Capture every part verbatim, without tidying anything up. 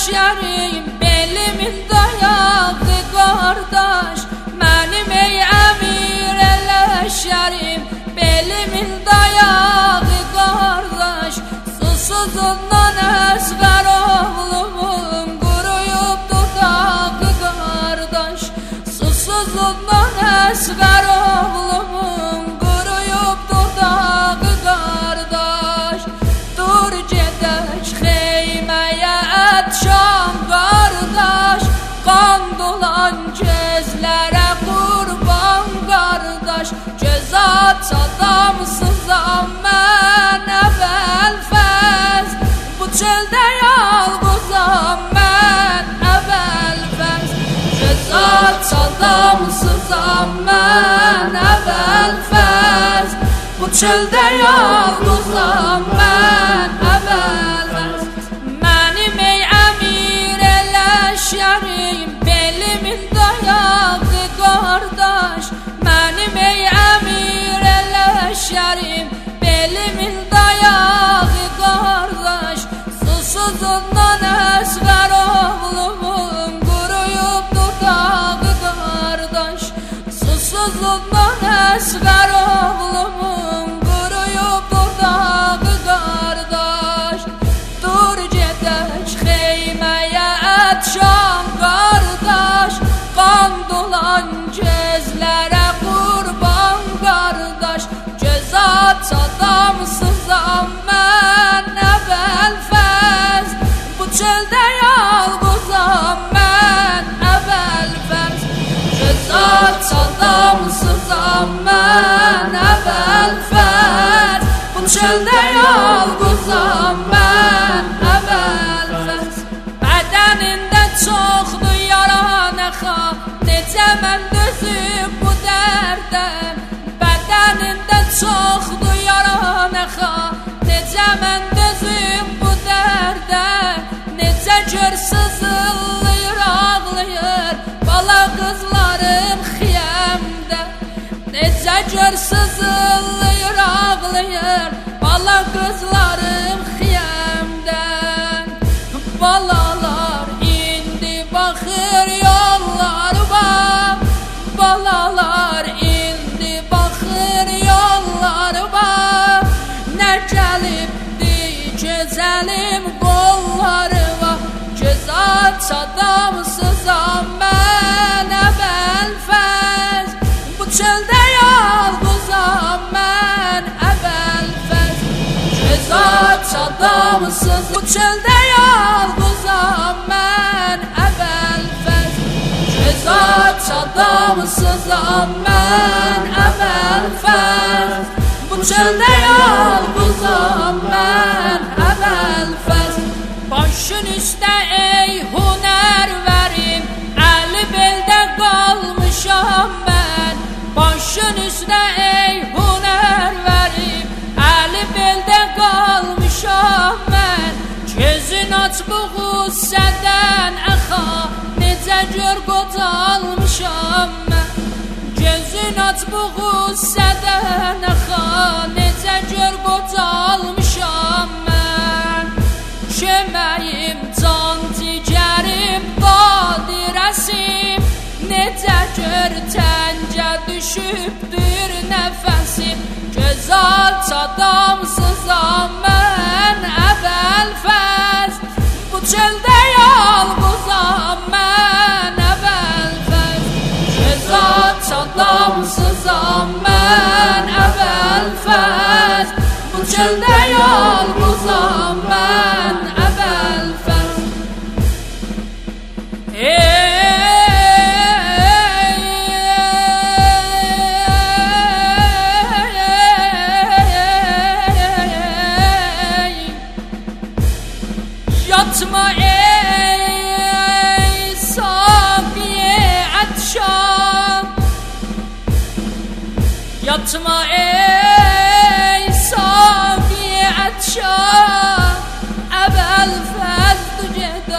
yerim, belimin dayağı kardeş. Benim ey emir eleşerim, belimin dayağı kardeş. Susuzundan esgar oğlumun kuruyup dudağı kardeş. Susuzundan esgar oğlumun kuruyup dudağı kardeş. Dur gedək xeymeye etşam kardeş. Kan dolan gözlere kurban kardeş. Cezat adamsızam ben evvel fez. Bu çölde yalnızam ben evvel fez. Cezat adamsızam ben evvel fez. Bu çölde yalnızam ben evvel fez. Benim ey emir eleşerim, belimin dayağı kardeş. Benim ey emir eleşerim, belimin dayağı kardeş. Susuzundan esgar oğlumun kuruyup dudağı kardeş. Susuzundan esgar oğlumun kuruyup dudağı kardeş. Dur gedək xeymeye etşam kardeş. Kan dolan gözlere kurban kardeş. Cezat adamsızam ben evvel fez. Bu çölde yalnızam ben evvel fez. Cezat adamsızam ben evvel fez. Bu çölde yalnızam ben evvel fez. Bedeninde çoxdur yaran əxa, necə mən dözüb bu dərdə. Bedeninde çoxdur yaran əxa, necə mən dözüb bu dərdə. Necə gör sızılıyır, ağlayır bala qızlarım xiyəmdə. Necə gör sızılıyır, ağlayır bala qızlarım xiyəmdən. Balalar indi baxır yollarıma, balalar indi baxır yollarıma. Nə gəlibdi gözəlim qollarıma. Cezat adamsızam mən evvel fez. Bu çöldə yalnızam mən evvel fez. Cezat adamsız, bu çöldə yalnızam mən evvel fez. Cezat adamsızam mən evvel fez. Bu çöldə yalnızam mən evvel fez. Başın üstə ey huner verim, əli beldə qalmışam mən. Başın üstə ey huner verim, əli beldə qalmışam mən. Gözün aç bu qüssədən əxa, necə gör qocalmışam mən. Gözün aç bu qüssədən əxa, necə gör qocalmışam mən. Köməyim, can cigərim, qadirəsim, necə gör təngə düşübdür nəfəsim. Gözat adamsızam mən evvel fez. Bu çöldə yalnızam mən evvel fez. Gözat adamsızam mən evvel fez. Bu çöldə yalnızam mən evvel fez. Yatma ey safiye etşam, yatma ey safiye etşam. Evvel fez du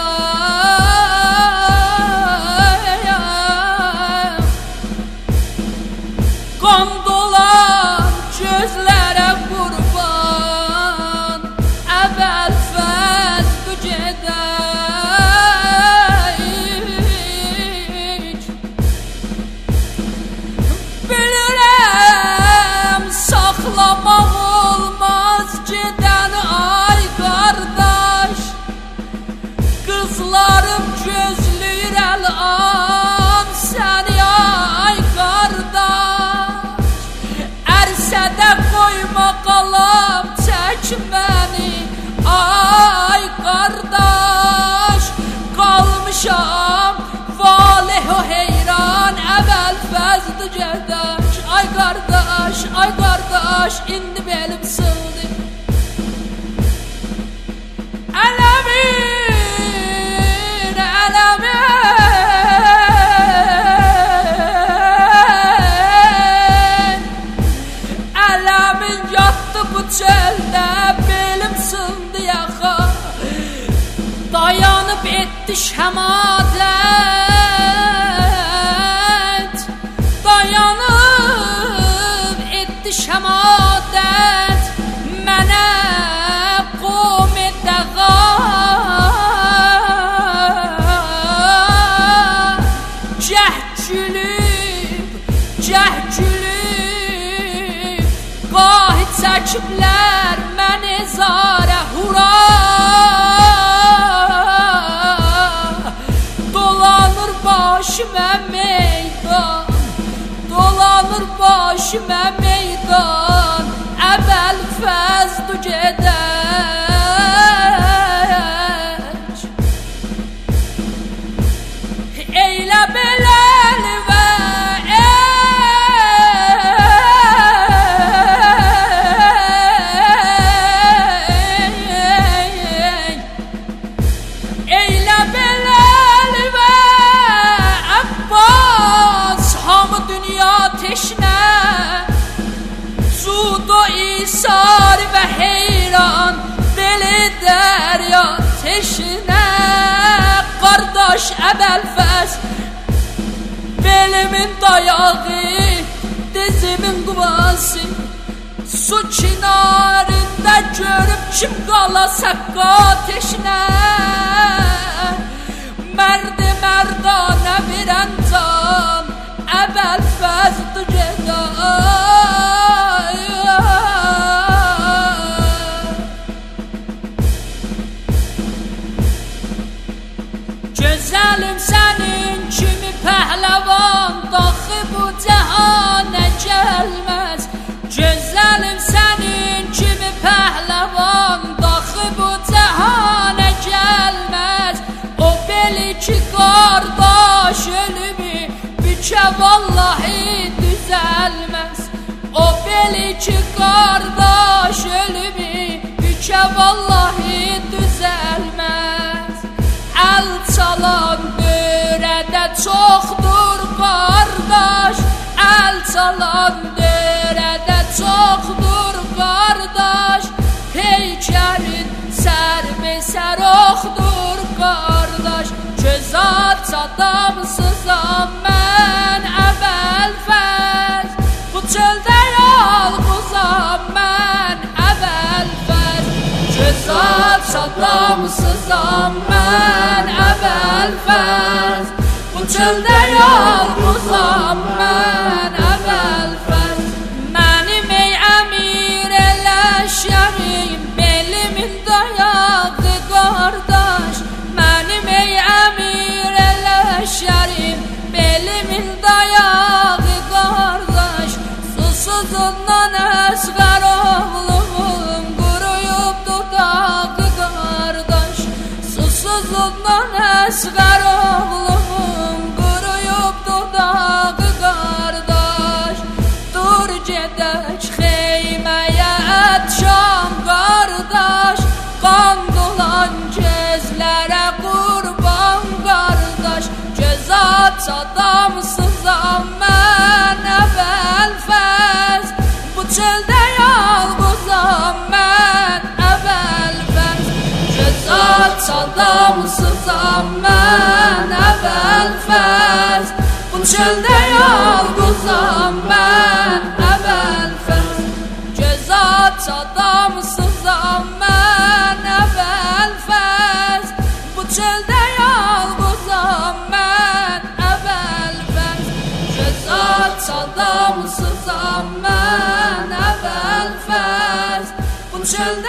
gedayam, kan dolan gözlere kurban. Evvel fez du gedayam. beni. Ay kardeş kalmışam valih o heyran evvel fezd cedaş. Ay kardeş, ay kardeş indi belim sığdı. Elemin, elemin, elemin yattı bu çölde belim sığdı yaxa. Dayanıp etti şemadet, dayanıp etti şemadet. Mənə qom edəğa cəhgülüb, cəhgülüb qahid çəkiblər məni zarə hura. Dolanır başıma meydan, dolanır başıma meydan, əvvəl fəzd gedək. Eylə beləli və eylə beləli və Abbas hamı dünya teşnə. Sudo isar ve heyran deli derya teşine. Kardeş Əbəlfəz belimin dayağı dizimin quvası. Su kinarında görüp kim qalasa ateşine. Mərdi mərdanə verən can Əbəlfəzdir gedək. Gözəlim sənin kimi pəhləvan daxı bu cəhana gəlməz. Gözəlim sənin kimi pəhləvan daxı bu cəhana gəlməz. O beli ki qardaş ölümü bükə vallahi düzəlməz. O beli ki qardaş ölümü bükə vallahi düzəlməz. Əl çalan dörədə çoxdur qardaş, əl çalan dörədə çoxdur qardaş. Heykəlin sər-be-sər oxdur qardaş. Göz aç adamsızam mən Əbəlfəz, bu çöldə yalqızam mən Əbəlfəz. Göz aç adamsızam mən Əbəlfəz, bu çöldə yalqızam mən Əbəlfəz. Mənim ey əmir eləşərim belimin dayağı qardaş. Mənim ey əmir eləşərim belimin dayağı qardaş. Susuzundan əsğər oğlumun quruyub dudağı qardaş. Susuzundan əsğər oğlumun quruyub dudağı qardaş. Dur gedək xeyməyə ətşam qardaş. Qan dolan gözlərə qurban qardaş. Göz aç adamsızam mən Əbəlfəz, bu çöldə yalqızam mən Əbəlfəz. Göz aç adamsızam mən Əbəlfəz, bu çöldə yalqızam mən Əbəlfəz. Göz aç adamsızam mən Əbəlfəz, bu çöldə yalqızam mən Əbəlfəz. Göz aç adamsızam mən Əbəlfəz, bu çöldə